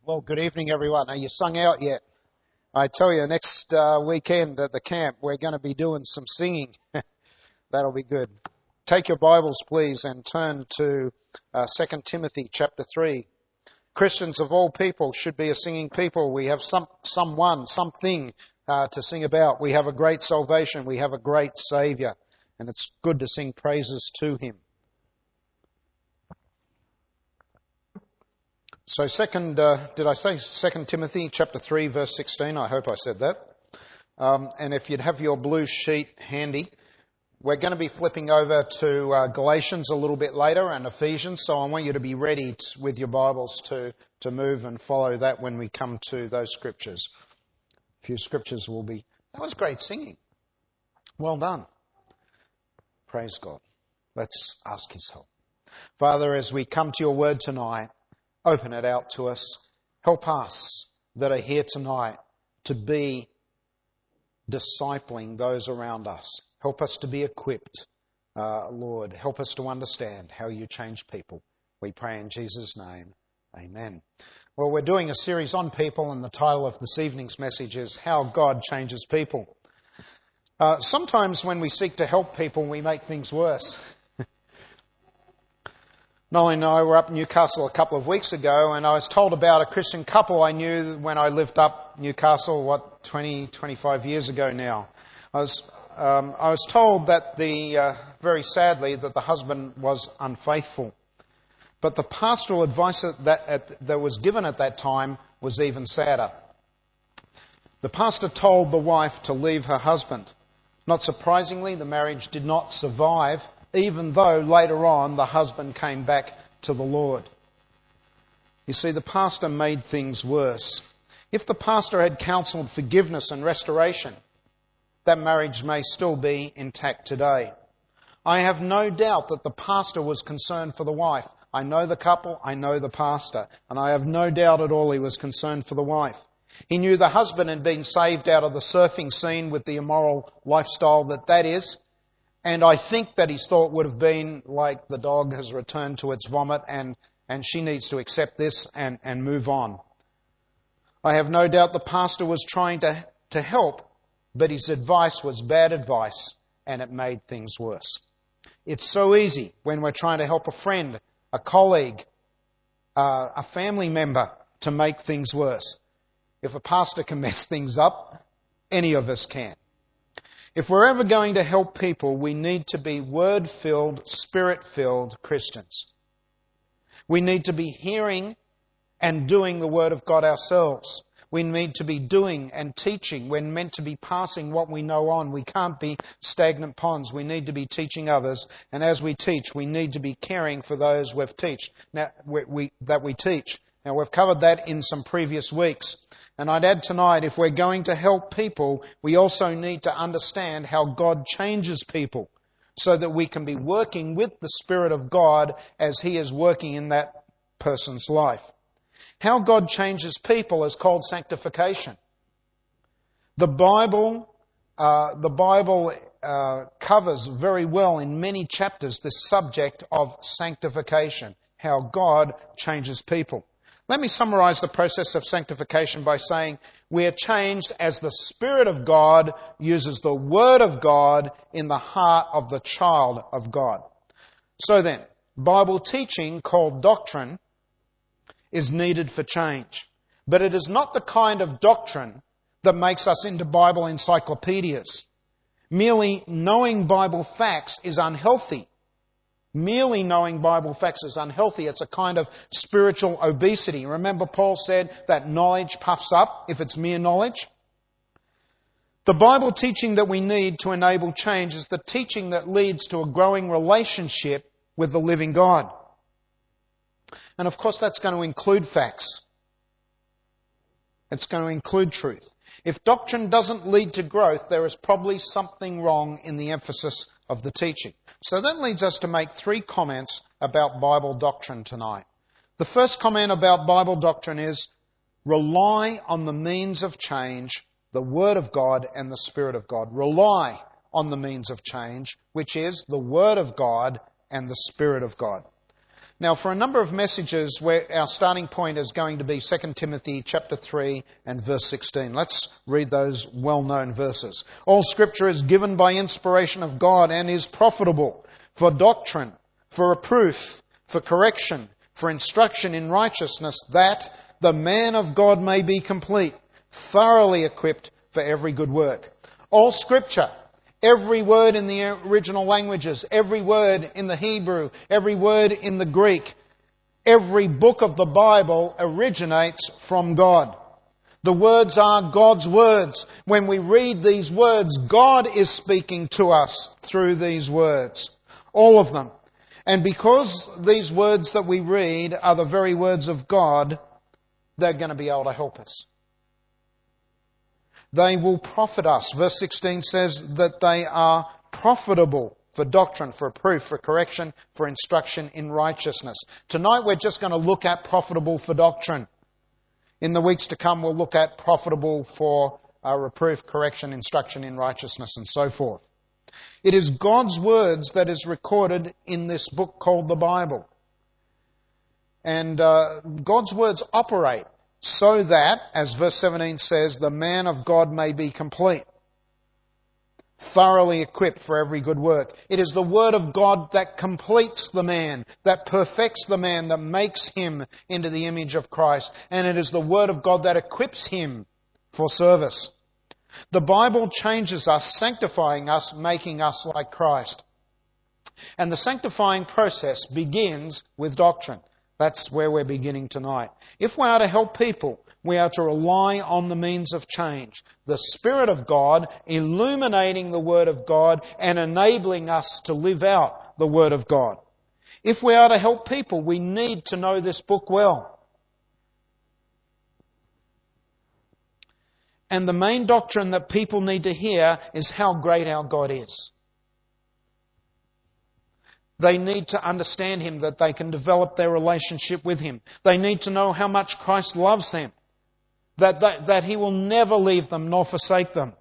Well, good evening, everyone. Are you sung out yet? I tell you, next weekend at the camp, we're going to be doing some singing. That'll be good. Take your Bibles, please, and turn to 2 Timothy chapter 3. Christians of all people should be a singing people. We have something to sing about. We have a great salvation. We have a great Saviour, and it's good to sing praises to Him. So did I say 2 Timothy chapter 3 verse 16? I hope I said that. And if you'd have your blue sheet handy, we're going to be flipping over to Galatians a little bit later and Ephesians, so I want you to be ready with your Bibles to move and follow that when we come to those scriptures. A few scriptures will be... That was great singing. Well done. Praise God. Let's ask His help. Father, as we come to your word tonight, open it out to us. Help us that are here tonight to be discipling those around us. Help us to be equipped, Lord. Help us to understand how you change people. We pray in Jesus' name. Amen. Well, we're doing a series on people, and the title of this evening's message is How God Changes People. Sometimes when we seek to help people, we make things worse. Nolly and I were up in Newcastle a couple of weeks ago, and I was told about a Christian couple I knew when I lived up Newcastle, 25 years ago now. I was told that very sadly, that the husband was unfaithful. But the pastoral advice that was given at that time was even sadder. The pastor told the wife to leave her husband. Not surprisingly, the marriage did not survive, even though later on the husband came back to the Lord. You see, the pastor made things worse. If the pastor had counselled forgiveness and restoration, that marriage may still be intact today. I have no doubt that the pastor was concerned for the wife. I know the couple, I know the pastor, and I have no doubt at all he was concerned for the wife. He knew the husband had been saved out of the surfing scene with the immoral lifestyle that is, and I think that his thought would have been like the dog has returned to its vomit and she needs to accept this and move on. I have no doubt the pastor was trying to help, but his advice was bad advice and it made things worse. It's so easy when we're trying to help a friend, a colleague, a family member to make things worse. If a pastor can mess things up, any of us can. If we're ever going to help people, we need to be word-filled, spirit-filled Christians. We need to be hearing and doing the Word of God ourselves. We need to be doing and teaching. We're meant to be passing what we know on. We can't be stagnant ponds. We need to be teaching others. And as we teach, we need to be caring for those we teach. Now, we've covered that in some previous weeks. And I'd add tonight, if we're going to help people, we also need to understand how God changes people so that we can be working with the Spirit of God as He is working in that person's life. How God changes people is called sanctification. The Bible covers very well in many chapters the subject of sanctification, how God changes people. Let me summarize the process of sanctification by saying we are changed as the Spirit of God uses the Word of God in the heart of the child of God. So then, Bible teaching called doctrine is needed for change. But it is not the kind of doctrine that makes us into Bible encyclopedias. Merely knowing Bible facts is unhealthy. Merely knowing Bible facts is unhealthy. It's a kind of spiritual obesity. Remember, Paul said that knowledge puffs up if it's mere knowledge. The Bible teaching that we need to enable change is the teaching that leads to a growing relationship with the living God. And of course, that's going to include facts. It's going to include truth. If doctrine doesn't lead to growth, there is probably something wrong in the emphasis of the teaching. So that leads us to make 3 comments about Bible doctrine tonight. The first comment about Bible doctrine is rely on the means of change, the Word of God and the Spirit of God. Rely on the means of change, which is the Word of God and the Spirit of God. Now, for a number of messages, our starting point is going to be 2 Timothy chapter 3 and verse 16. Let's read those well-known verses. All Scripture is given by inspiration of God and is profitable for doctrine, for reproof, for correction, for instruction in righteousness, that the man of God may be complete, thoroughly equipped for every good work. All Scripture, every word in the original languages, every word in the Hebrew, every word in the Greek, every book of the Bible originates from God. The words are God's words. When we read these words, God is speaking to us through these words. All of them. And because these words that we read are the very words of God, they're going to be able to help us. They will profit us. Verse 16 says that they are profitable for doctrine, for reproof, for correction, for instruction in righteousness. Tonight we're just going to look at profitable for doctrine. In the weeks to come we'll look at profitable for reproof, correction, instruction in righteousness and so forth. It is God's words that is recorded in this book called the Bible. And God's words operate so that, as verse 17 says, the man of God may be complete, thoroughly equipped for every good work. It is the Word of God that completes the man, that perfects the man, that makes him into the image of Christ. And it is the Word of God that equips him for service. The Bible changes us, sanctifying us, making us like Christ. And the sanctifying process begins with doctrine. That's where we're beginning tonight. If we are to help people, we are to rely on the means of change. The Spirit of God illuminating the Word of God and enabling us to live out the Word of God. If we are to help people, we need to know this book well. And the main doctrine that people need to hear is how great our God is. They need to understand Him, that they can develop their relationship with Him. They need to know how much Christ loves them, that He will never leave them nor forsake them.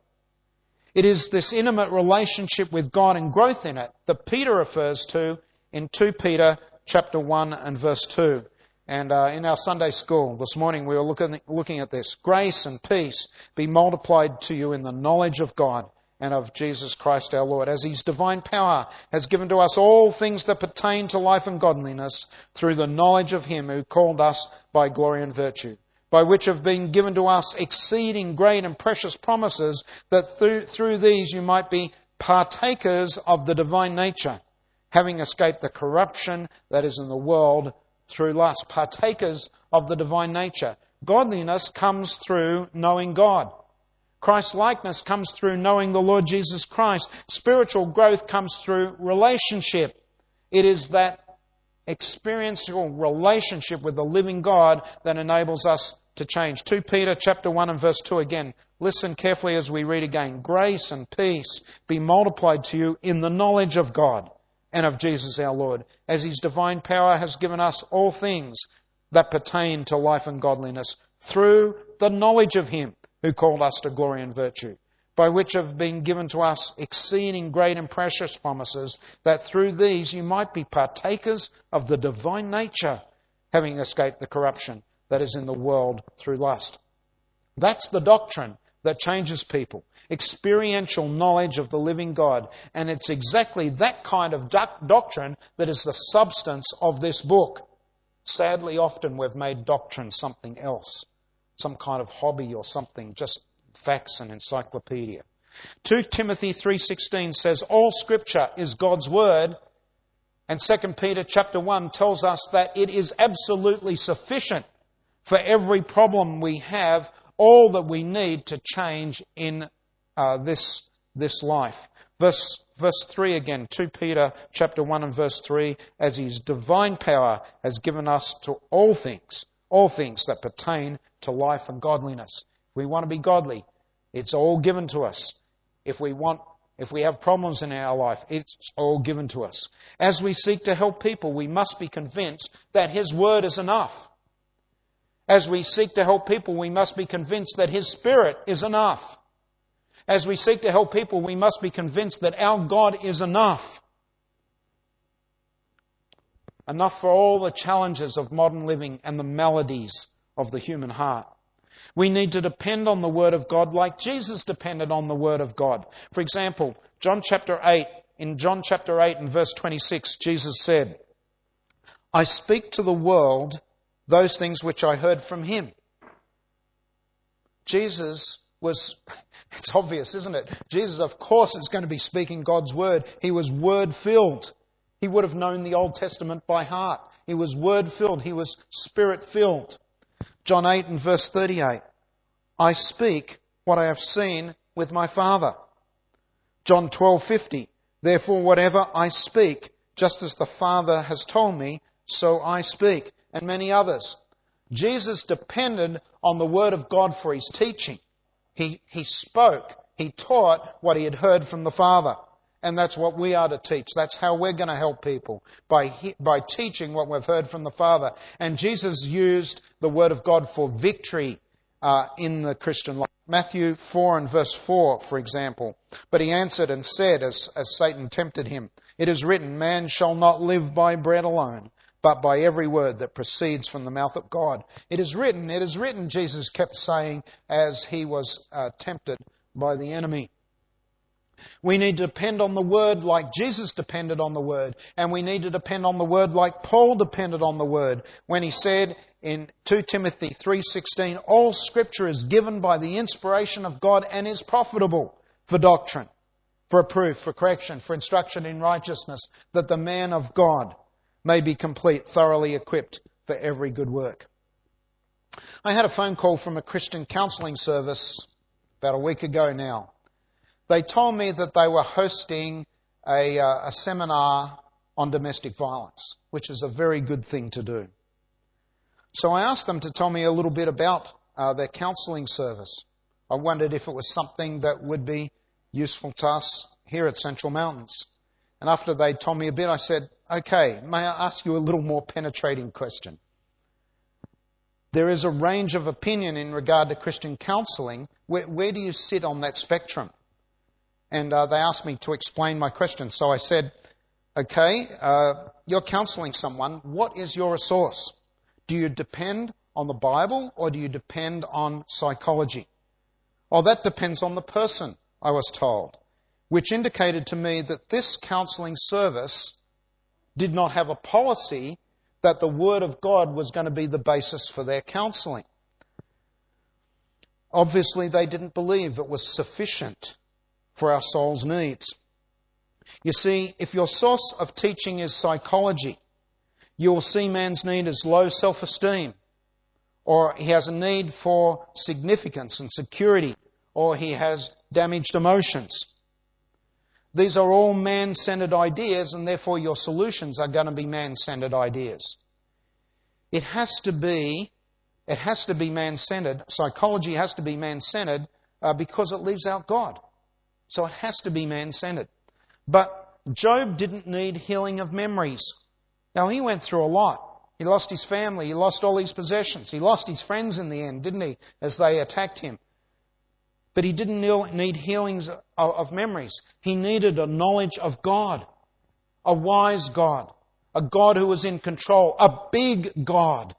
It is this intimate relationship with God and growth in it that Peter refers to in 2 Peter chapter 1 and verse 2. And in our Sunday school this morning we were looking at this. Grace and peace be multiplied to you in the knowledge of God and of Jesus Christ our Lord, as His divine power has given to us all things that pertain to life and godliness through the knowledge of Him who called us by glory and virtue, by which have been given to us exceeding great and precious promises, that through these you might be partakers of the divine nature, having escaped the corruption that is in the world through lust. Partakers of the divine nature. Godliness comes through knowing God. Christ-likeness comes through knowing the Lord Jesus Christ. Spiritual growth comes through relationship. It is that experiential relationship with the living God that enables us to change. 2 Peter chapter 1 and verse 2 again. Listen carefully as we read again. Grace and peace be multiplied to you in the knowledge of God and of Jesus our Lord, as His divine power has given us all things that pertain to life and godliness through the knowledge of Him who called us to glory and virtue, by which have been given to us exceeding great and precious promises, that through these you might be partakers of the divine nature, having escaped the corruption that is in the world through lust. That's the doctrine that changes people. Experiential knowledge of the living God. And it's exactly that kind of doctrine that is the substance of this book. Sadly, often we've made doctrine something else. Some kind of hobby or something, just facts and encyclopedia. 2 Timothy 3:16 says, all Scripture is God's Word. And 2 Peter chapter 1 tells us that it is absolutely sufficient for every problem we have, all that we need to change in this life. Verse 3 again, 2 Peter chapter 1 and verse 3, as His divine power has given us to all things that pertain to life and godliness. If we want to be godly, it's all given to us. If we have problems in our life, it's all given to us. As we seek to help people, we must be convinced that His Word is enough. As we seek to help people, we must be convinced that His Spirit is enough. As we seek to help people, we must be convinced that our God is enough. enough for all the challenges of modern living and the maladies of the human heart. We need to depend on the Word of God like Jesus depended on the Word of God. For example, in John chapter 8 and verse 26, Jesus said, I speak to the world those things which I heard from Him. Jesus was, it's obvious, isn't it? Jesus, of course, is going to be speaking God's Word. He was Word-filled. He would have known the Old Testament by heart. He was Word-filled. He was Spirit-filled. John 8 and verse 38. I speak what I have seen with my Father. John 12:50. Therefore whatever I speak, just as the Father has told me, so I speak. And many others. Jesus depended on the Word of God for His teaching. He spoke, He taught what He had heard from the Father. And that's what we are to teach. That's how we're going to help people, by teaching what we've heard from the Father. And Jesus used the Word of God for victory in the Christian life. Matthew 4 and verse 4, for example. But He answered and said, as Satan tempted Him, it is written, man shall not live by bread alone, but by every word that proceeds from the mouth of God. It is written, Jesus kept saying as He was tempted by the enemy. We need to depend on the Word like Jesus depended on the Word. And we need to depend on the Word like Paul depended on the Word. When he said in 2 Timothy 3:16, all Scripture is given by the inspiration of God and is profitable for doctrine, for reproof, for correction, for instruction in righteousness, that the man of God may be complete, thoroughly equipped for every good work. I had a phone call from a Christian counselling service about a week ago now. They told me that they were hosting a seminar on domestic violence, which is a very good thing to do. So I asked them to tell me a little bit about their counselling service. I wondered if it was something that would be useful to us here at Central Mountains. And after they told me a bit, I said, okay, may I ask you a little more penetrating question? There is a range of opinion in regard to Christian counselling. Where do you sit on that spectrum? And they asked me to explain my question. So I said, okay, you're counselling someone. What is your resource? Do you depend on the Bible or do you depend on psychology? Oh, that depends on the person, I was told, which indicated to me that this counselling service did not have a policy that the Word of God was going to be the basis for their counselling. Obviously, they didn't believe it was sufficient for our soul's needs. You see, if your source of teaching is psychology, you'll see man's need as low self-esteem, or he has a need for significance and security, or he has damaged emotions. These are all man-centered ideas, and therefore your solutions are going to be man-centered ideas. It has to be man-centered. Psychology has to be man-centered because it leaves out God. So it has to be man-centered. But Job didn't need healing of memories. Now, he went through a lot. He lost his family. He lost all his possessions. He lost his friends in the end, didn't he, as they attacked him. But he didn't need healings of memories. He needed a knowledge of God, a wise God, a God who was in control, a big God.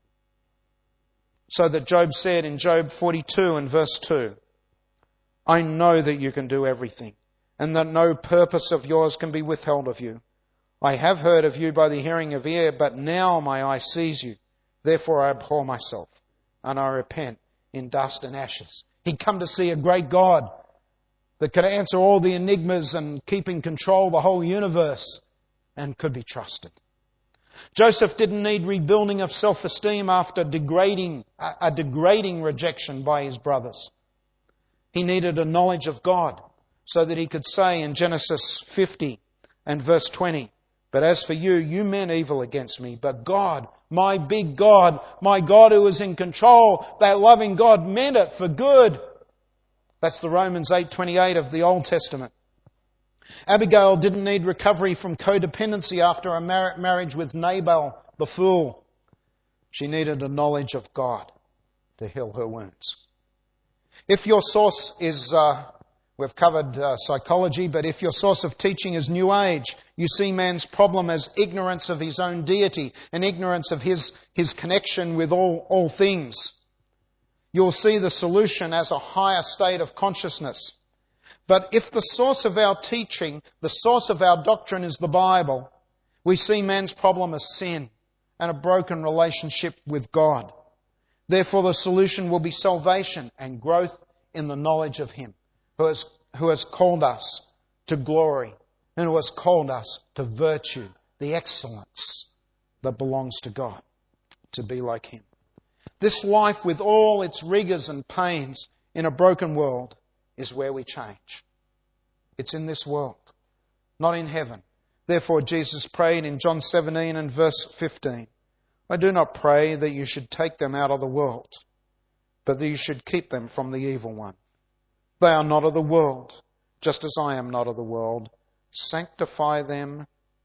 So that Job said in Job 42 and verse 2, I know that you can do everything, and that no purpose of yours can be withheld of you. I have heard of you by the hearing of ear, but now my eye sees you. Therefore I abhor myself, and I repent in dust and ashes. He'd come to see a great God that could answer all the enigmas and keep in control the whole universe and could be trusted. Joseph didn't need rebuilding of self-esteem after a degrading rejection by his brothers. He needed a knowledge of God so that he could say in Genesis 50 and verse 20, but as for you, you meant evil against me, but God, my big God, my God who is in control, that loving God meant it for good. That's the Romans 8:28 of the Old Testament. Abigail didn't need recovery from codependency after a marriage with Nabal the fool. She needed a knowledge of God to heal her wounds. If your source is We've covered psychology, but if your source of teaching is New Age, you see man's problem as ignorance of his own deity and ignorance of his connection with all things. You'll see the solution as a higher state of consciousness. But if the source of our teaching, the source of our doctrine is the Bible, we see man's problem as sin and a broken relationship with God. Therefore, the solution will be salvation and growth in the knowledge of Him who has called us to glory and who has called us to virtue, the excellence that belongs to God, to be like Him. This life with all its rigours and pains in a broken world is where we change. It's in this world, not in heaven. Therefore, Jesus prayed in John 17 and verse 15, I do not pray that you should take them out of the world, but that you should keep them from the evil one. They are not of the world, just as I am not of the world. Sanctify them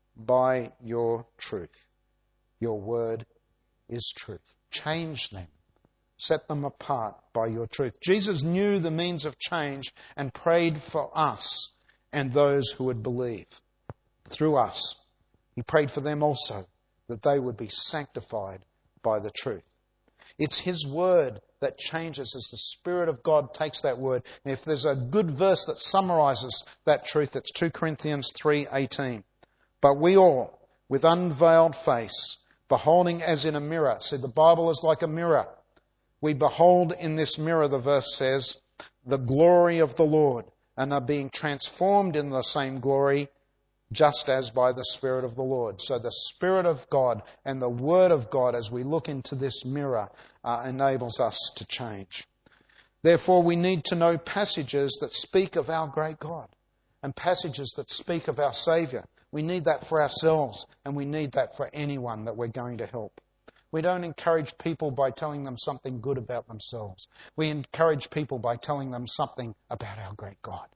by your truth. Your word is truth. Change them. Set them apart by your truth. Jesus knew the means of change and prayed for us and those who would believe. Through us, He prayed for them also, that they would be sanctified by the truth. It's His word that changes as the Spirit of God takes that word. And if there's a good verse that summarizes that truth, it's 2 Corinthians 3:18. But we all, with unveiled face, beholding as in a mirror. See, the Bible is like a mirror. We behold in this mirror, the verse says, the glory of the Lord, and are being transformed in the same glory, just as by the Spirit of the Lord. So the Spirit of God and the Word of God, as we look into this mirror, enables us to change. Therefore, we need to know passages that speak of our great God and passages that speak of our Saviour. We need that for ourselves, and we need that for anyone that we're going to help. We don't encourage people by telling them something good about themselves. We encourage people by telling them something about our great God.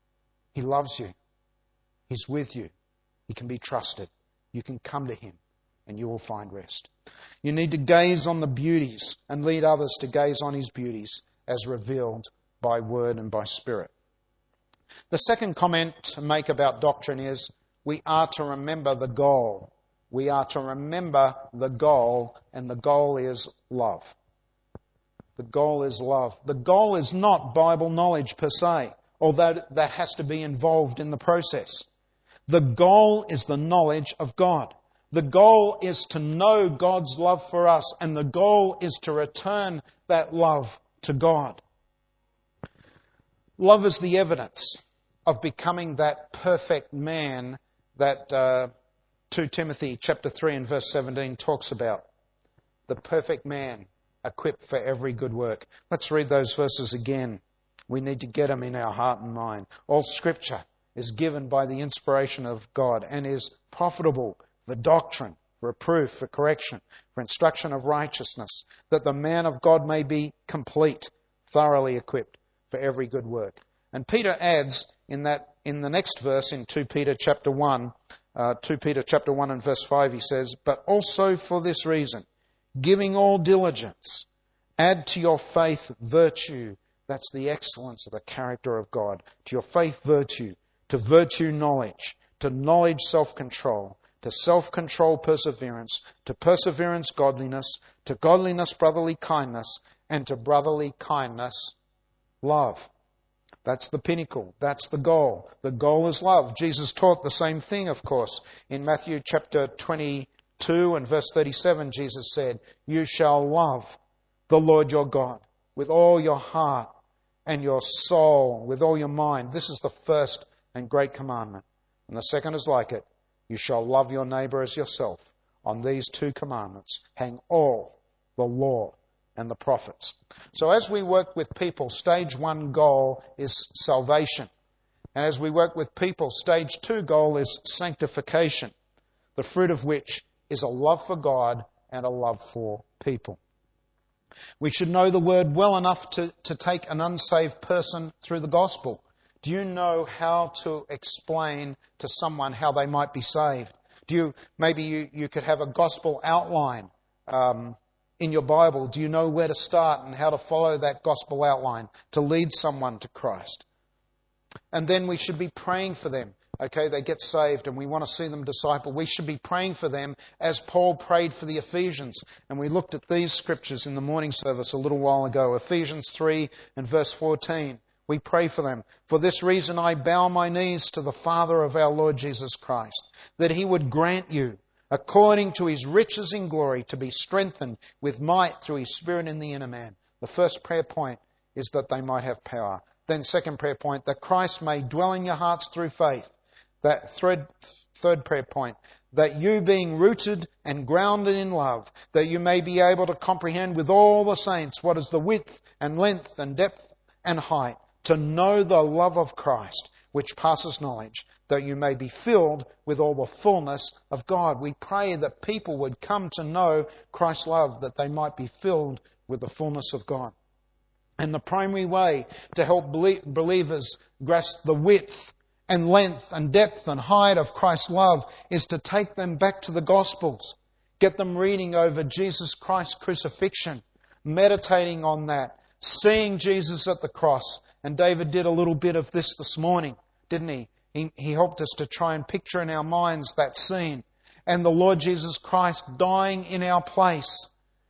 He loves you. He's with you. He can be trusted. You can come to Him and you will find rest. You need to gaze on the beauties and lead others to gaze on His beauties as revealed by Word and by Spirit. The second comment to make about doctrine is we are to remember the goal. We are to remember the goal, and the goal is love. The goal is love. The goal is not Bible knowledge per se, although that has to be involved in the process. The goal is the knowledge of God. The goal is to know God's love for us, and the goal is to return that love to God. Love is the evidence of becoming that perfect man that 2 Timothy chapter 3 and verse 17 talks about. The perfect man equipped for every good work. Let's read those verses again. We need to get them in our heart and mind. All Scripture is given by the inspiration of God and is profitable for doctrine, for reproof, for correction, for instruction of righteousness, that the man of God may be complete, thoroughly equipped for every good work. And Peter adds in the next verse in 2 Peter chapter 1 and verse 5, he says, but also for this reason, giving all diligence, add to your faith virtue. That's the excellence of the character of God. To your faith virtue, to virtue knowledge, to knowledge self-control, to self-control perseverance, to perseverance godliness, to godliness brotherly kindness, and to brotherly kindness love. That's the pinnacle. That's the goal. The goal is love. Jesus taught the same thing, of course. In Matthew chapter 22 and verse 37, Jesus said, you shall love the Lord your God with all your heart and your soul, with all your mind. This is the first and great commandment. And the second is like it. You shall love your neighbour as yourself. On these two commandments hang all the law and the prophets. So as we work with people, stage 1 goal is salvation. And as we work with people, stage 2 goal is sanctification, the fruit of which is a love for God and a love for people. We should know the Word well enough to take an unsaved person through the gospel. Do you know how to explain to someone how they might be saved? Maybe you could have a gospel outline in your Bible. Do you know where to start and how to follow that gospel outline to lead someone to Christ? And then we should be praying for them. Okay, they get saved and we want to see them disciple. We should be praying for them as Paul prayed for the Ephesians. And we looked at these scriptures in the morning service a little while ago. Ephesians 3 and verse 14. We pray for them. For this reason I bow my knees to the Father of our Lord Jesus Christ, that He would grant you, according to His riches in glory, to be strengthened with might through His Spirit in the inner man. The first prayer point is that they might have power. Then second prayer point, that Christ may dwell in your hearts through faith. That third prayer point, that you being rooted and grounded in love, that you may be able to comprehend with all the saints what is the width and length and depth and height, to know the love of Christ, which passes knowledge, that you may be filled with all the fullness of God. We pray that people would come to know Christ's love, that they might be filled with the fullness of God. And the primary way to help believers grasp the width and length and depth and height of Christ's love is to take them back to the Gospels. Get them reading over Jesus Christ's crucifixion, meditating on that, seeing Jesus at the cross. And David did a little bit of this morning, didn't he? He helped us to try and picture in our minds that scene. And the Lord Jesus Christ dying in our place.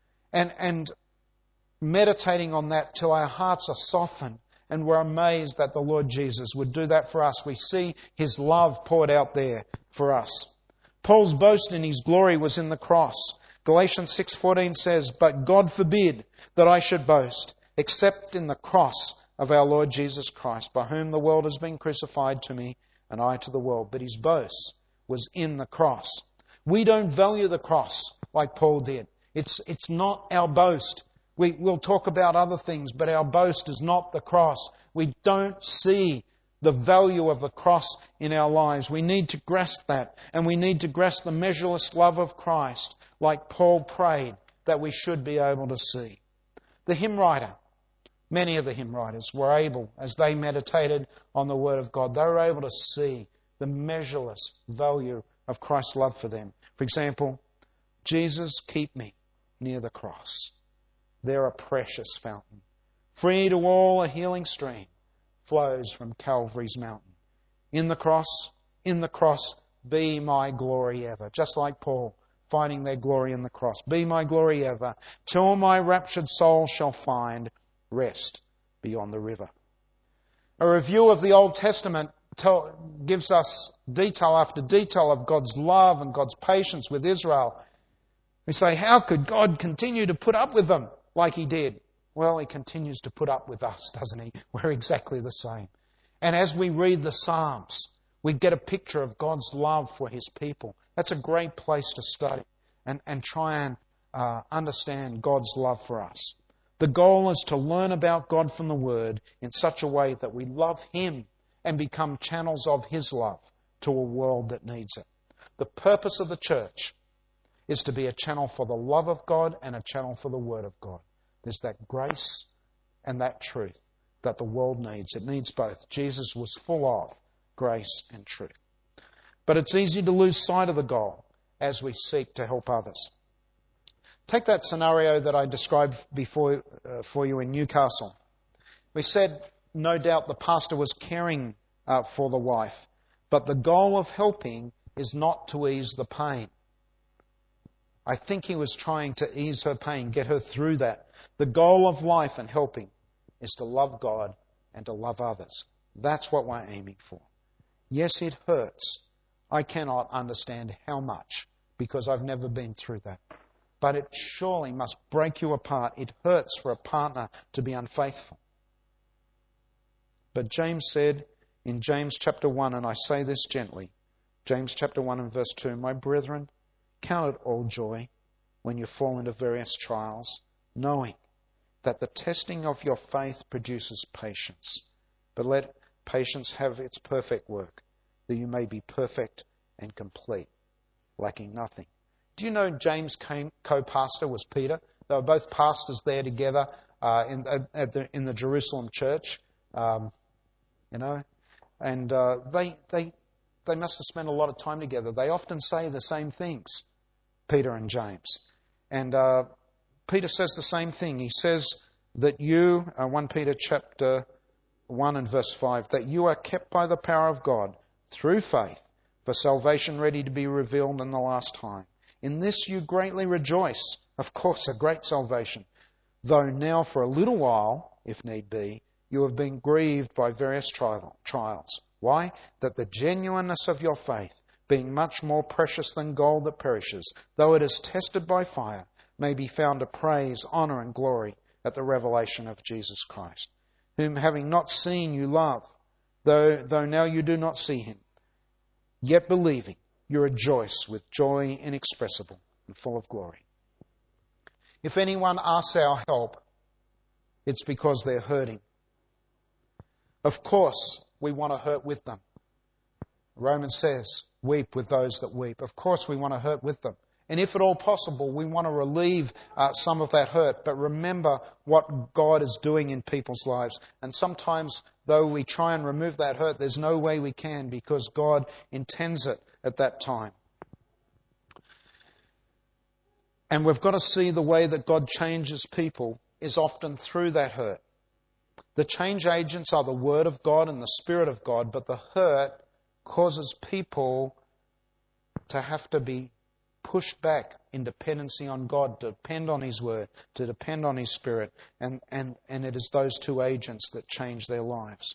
And meditating on that till our hearts are softened. And we're amazed that the Lord Jesus would do that for us. We see His love poured out there for us. Paul's boast in his glory was in the cross. Galatians 6:14 says, "But God forbid that I should boast, except in the cross of our Lord Jesus Christ, by whom the world has been crucified to me, and I to the world." But his boast was in the cross. We don't value the cross like Paul did. It's not our boast. We'll talk about other things, but our boast is not the cross. We don't see the value of the cross in our lives. We need to grasp that, and we need to grasp the measureless love of Christ, like Paul prayed that we should be able to see. The hymn writer, many of the hymn writers were able, as they meditated on the Word of God, they were able to see the measureless value of Christ's love for them. For example, Jesus, keep me near the cross. There a precious fountain, free to all a healing stream, flows from Calvary's mountain. In the cross, be my glory ever. Just like Paul, finding their glory in the cross. Be my glory ever, till my raptured soul shall find rest beyond the river. A review of the Old Testament gives us detail after detail of God's love and God's patience with Israel. We say, how could God continue to put up with them like He did? Well, He continues to put up with us, doesn't He? We're exactly the same. And as we read the Psalms, we get a picture of God's love for His people. That's a great place to study and try and understand God's love for us. The goal is to learn about God from the Word in such a way that we love Him and become channels of His love to a world that needs it. The purpose of the church is to be a channel for the love of God and a channel for the Word of God. There's that grace and that truth that the world needs. It needs both. Jesus was full of grace and truth. But it's easy to lose sight of the goal as we seek to help others. Take that scenario that I described before for you in Newcastle. We said, no doubt, the pastor was caring for the wife, but the goal of helping is not to ease the pain. I think he was trying to ease her pain, get her through that. The goal of life and helping is to love God and to love others. That's what we're aiming for. Yes, it hurts. I cannot understand how much, because I've never been through that. But it surely must break you apart. It hurts for a partner to be unfaithful. But James said in James chapter 1, and I say this gently, James chapter 1 and verse 2, "My brethren, count it all joy when you fall into various trials, knowing that the testing of your faith produces patience. But let patience have its perfect work, that you may be perfect and complete, lacking nothing." Do you know James' co-pastor was Peter? They were both pastors there together in the Jerusalem church, and they must have spent a lot of time together. They often say the same things, Peter and James. And Peter says the same thing. He says that you, 1 Peter chapter 1 and verse 5, that you are kept by the power of God through faith for salvation ready to be revealed in the last time. In this you greatly rejoice. Of course, a great salvation. Though now for a little while, if need be, you have been grieved by various trials. Why? That the genuineness of your faith, being much more precious than gold that perishes, though it is tested by fire, may be found to praise, honour and glory at the revelation of Jesus Christ, whom having not seen you love, though now you do not see him, yet believing you rejoice with joy inexpressible and full of glory. If anyone asks our help, it's because they're hurting. Of course, we want to hurt with them. Romans says, weep with those that weep. Of course, we want to hurt with them. And if at all possible, we want to relieve some of that hurt. But remember what God is doing in people's lives. And sometimes, though we try and remove that hurt, there's no way we can because God intends it at that time. And we've got to see the way that God changes people is often through that hurt. The change agents are the Word of God and the Spirit of God, but the hurt causes people to have to be pushed back in dependency on God, to depend on His Word, to depend on His Spirit. And it is those two agents that change their lives.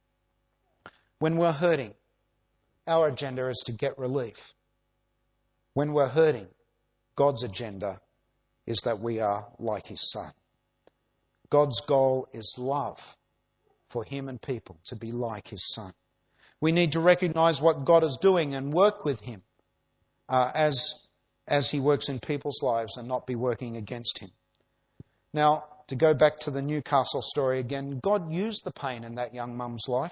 When we're hurting, our agenda is to get relief. When we're hurting, God's agenda is that we are like His Son. God's goal is love for Him and people, to be like His Son. We need to recognize what God is doing and work with Him as He works in people's lives and not be working against Him. Now, to go back to the Newcastle story again, God used the pain in that young mum's life.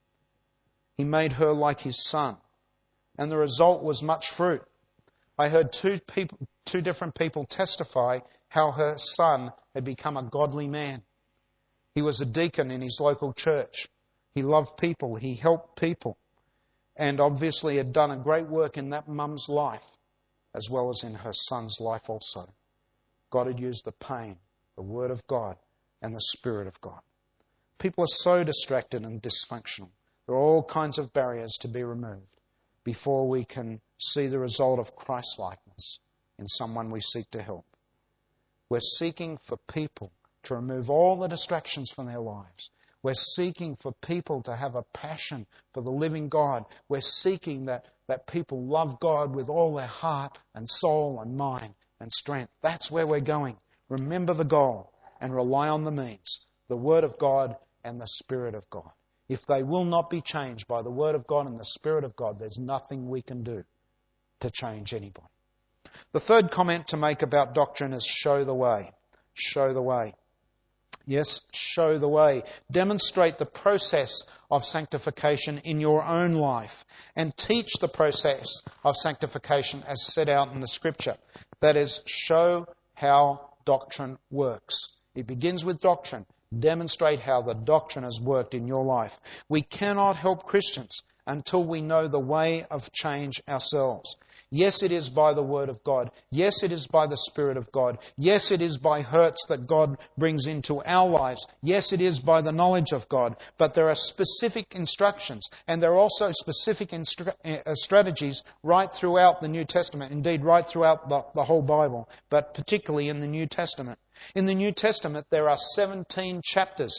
He made her like His Son. And the result was much fruit. I heard two different people testify how her son had become a godly man. He was a deacon in his local church. He loved people. He helped people. And obviously had done a great work in that mum's life, as well as in her son's life also. God had used the pain, the Word of God, and the Spirit of God. People are so distracted and dysfunctional. There are all kinds of barriers to be removed before we can see the result of Christ-likeness in someone we seek to help. We're seeking for people to remove all the distractions from their lives. We're seeking for people to have a passion for the living God. We're seeking that people love God with all their heart and soul and mind and strength. That's where we're going. Remember the goal and rely on the means, the Word of God and the Spirit of God. If they will not be changed by the Word of God and the Spirit of God, there's nothing we can do to change anybody. The third comment to make about doctrine is show the way. Show the way. Yes, show the way. Demonstrate the process of sanctification in your own life and teach the process of sanctification as set out in the Scripture. That is, show how doctrine works. It begins with doctrine. Demonstrate how the doctrine has worked in your life. We cannot help Christians until we know the way of change ourselves. Yes, it is by the Word of God. Yes, it is by the Spirit of God. Yes, it is by hurts that God brings into our lives. Yes, it is by the knowledge of God. But there are specific instructions, and there are also specific strategies right throughout the New Testament. Indeed, right throughout the whole Bible, but particularly in the New Testament. In the New Testament, there are 17 chapters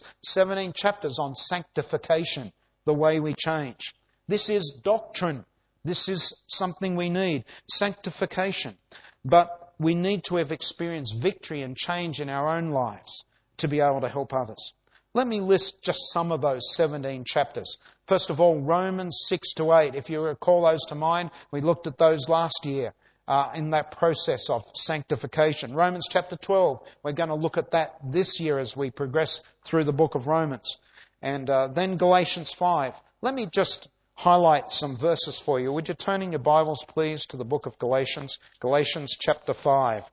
on sanctification, the way we change. This is doctrine. This is something we need, sanctification. But we need to have experienced victory and change in our own lives to be able to help others. Let me list just some of those 17 chapters. First of all, Romans 6 to 8. If you recall those to mind, we looked at those last year in that process of sanctification. Romans chapter 12, we're going to look at that this year as we progress through the book of Romans. And then Galatians 5. Let me just highlight some verses for you. Would you turn in your Bibles, please, to the book of Galatians, Galatians chapter 5.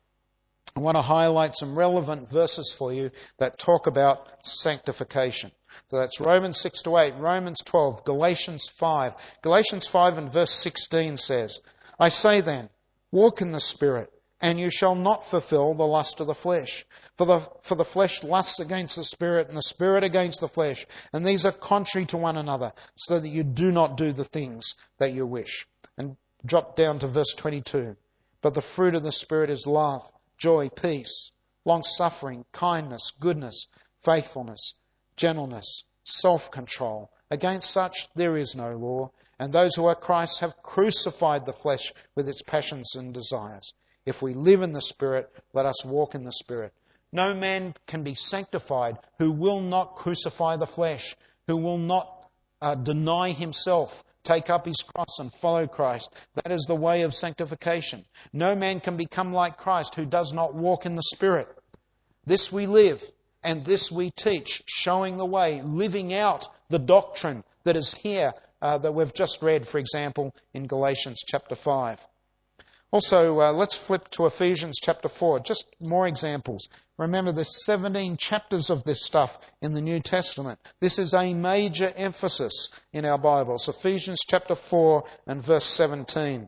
I want to highlight some relevant verses for you that talk about sanctification. So that's Romans 6 to 8, Romans 12, Galatians 5. Galatians 5 and verse 16 says, I say then, walk in the Spirit, and you shall not fulfill the lust of the flesh. For the flesh lusts against the Spirit, and the Spirit against the flesh. And these are contrary to one another, so that you do not do the things that you wish. And drop down to verse 22. But the fruit of the Spirit is love, joy, peace, long-suffering, kindness, goodness, faithfulness, gentleness, self-control. Against such there is no law. And those who are Christ's have crucified the flesh with its passions and desires. If we live in the Spirit, let us walk in the Spirit. No man can be sanctified who will not crucify the flesh, who will not deny himself, take up his cross and follow Christ. That is the way of sanctification. No man can become like Christ who does not walk in the Spirit. This we live and this we teach, showing the way, living out the doctrine that is here, that we've just read, for example, in Galatians chapter 5. Also, let's flip to Ephesians chapter 4. Just more examples. Remember, there's 17 chapters of this stuff in the New Testament. This is a major emphasis in our Bibles. Ephesians chapter 4 and verse 17.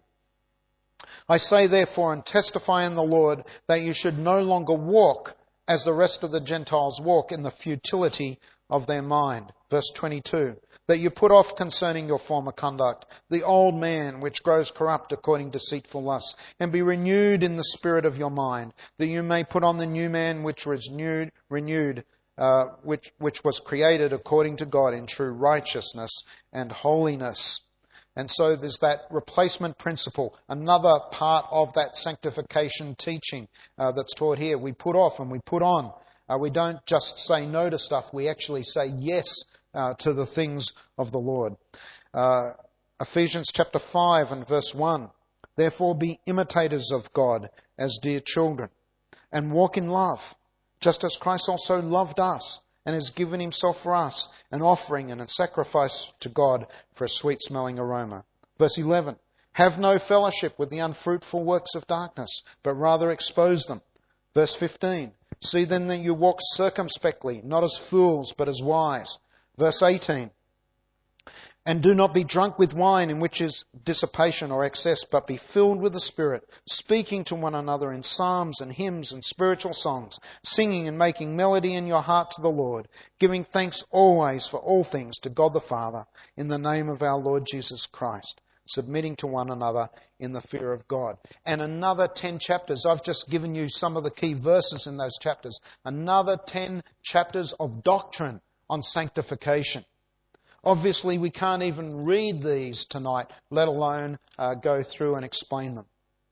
I say therefore and testify in the Lord that you should no longer walk as the rest of the Gentiles walk in the futility of their mind. Verse 22. That you put off concerning your former conduct the old man which grows corrupt according to deceitful lusts, and be renewed in the spirit of your mind, that you may put on the new man which was renewed, which was created according to God in true righteousness and holiness. And so there's that replacement principle, another part of that sanctification teaching that's taught here. We put off and we put on. We don't just say no to stuff, we actually say yes to the things of the Lord. Ephesians chapter 5 and verse 1. Therefore be imitators of God as dear children, and walk in love, just as Christ also loved us, and has given himself for us, an offering and a sacrifice to God for a sweet-smelling aroma. Verse 11. Have no fellowship with the unfruitful works of darkness, but rather expose them. Verse 15. See then that you walk circumspectly, not as fools, but as wise. Verse 18, and do not be drunk with wine in which is dissipation or excess, but be filled with the Spirit, speaking to one another in psalms and hymns and spiritual songs, singing and making melody in your heart to the Lord, giving thanks always for all things to God the Father, in the name of our Lord Jesus Christ, submitting to one another in the fear of God. And another 10 chapters. I've just given you some of the key verses in those chapters. Another 10 chapters of doctrine on sanctification. Obviously, we can't even read these tonight, let alone go through and explain them.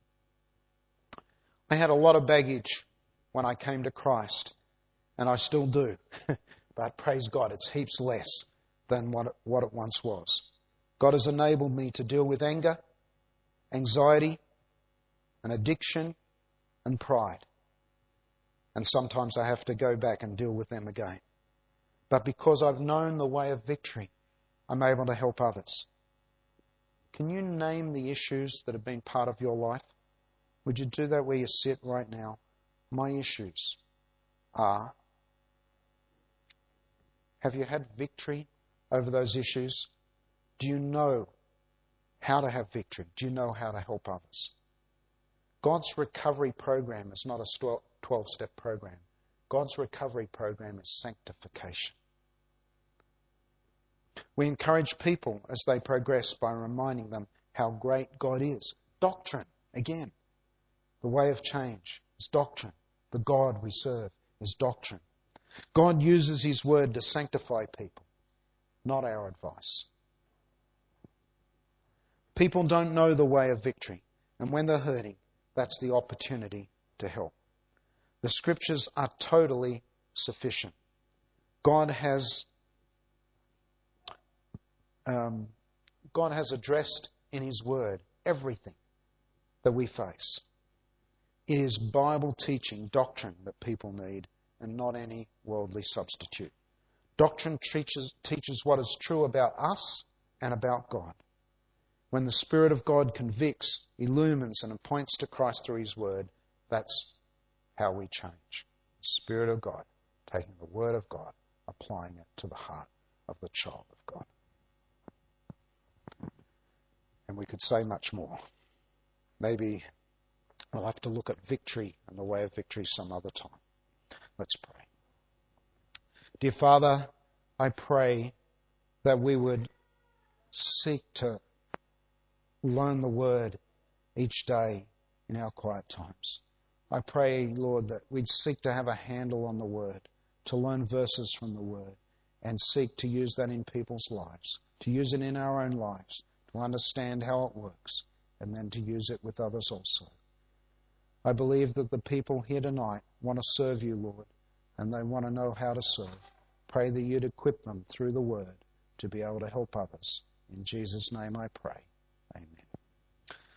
I had a lot of baggage when I came to Christ, and I still do. But praise God, it's heaps less than what it once was. God has enabled me to deal with anger, anxiety, and addiction, and pride. And sometimes I have to go back and deal with them again. But because I've known the way of victory, I'm able to help others. Can you name the issues that have been part of your life? Would you do that where you sit right now? My issues are... Have you had victory over those issues? Do you know how to have victory? Do you know how to help others? God's recovery program is not a 12-step program. God's recovery program is sanctification. We encourage people as they progress by reminding them how great God is. Doctrine, again. The way of change is doctrine. The God we serve is doctrine. God uses His Word to sanctify people, not our advice. People don't know the way of victory, and when they're hurting, that's the opportunity to help. The Scriptures are totally sufficient. God has addressed in His Word everything that we face. It is Bible teaching, doctrine that people need, and not any worldly substitute. Doctrine teaches what is true about us and about God. When the Spirit of God convicts, illumines, and points to Christ through His Word, that's how we change. The Spirit of God, taking the Word of God, applying it to the heart of the child of God. And we could say much more. Maybe We'll have to look at victory and the way of victory some other time. Let's pray. Dear Father, I pray that we would seek to learn the Word each day in our quiet times. I pray, Lord, that we'd seek to have a handle on the Word, to learn verses from the Word, and seek to use that in people's lives, to use it in our own lives, to understand how it works, and then to use it with others also. I believe that the people here tonight want to serve you, Lord, and they want to know how to serve. Pray that you'd equip them through the Word to be able to help others. In Jesus' name I pray.